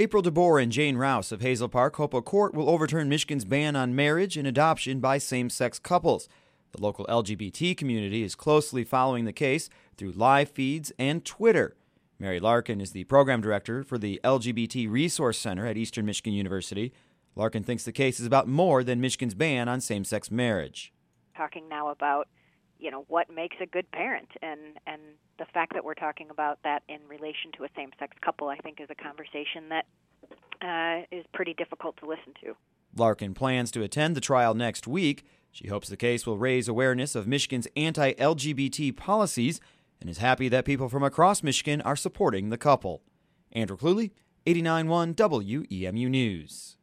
April DeBoer and Jane Rouse of Hazel Park hope a court will overturn Michigan's ban on marriage and adoption by same-sex couples. The local LGBT community is closely following the case through live feeds and Twitter. Mary Larkin is the program director for the LGBT Resource Center at Eastern Michigan University. Larkin thinks the case is about more than Michigan's ban on same-sex marriage. Talking now about, what makes a good parent, and the fact that we're talking about that in relation to a same-sex couple, I think, is a conversation that is pretty difficult to listen to. Larkin plans to attend the trial next week. She hopes the case will raise awareness of Michigan's anti-LGBT policies and is happy that people from across Michigan are supporting the couple. Andrew Cluley, 89.1 WEMU News.